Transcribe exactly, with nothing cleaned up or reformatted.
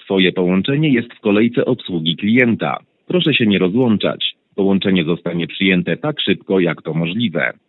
Twoje połączenie jest w kolejce obsługi klienta. Proszę się nie rozłączać. Połączenie zostanie przyjęte tak szybko, jak to możliwe.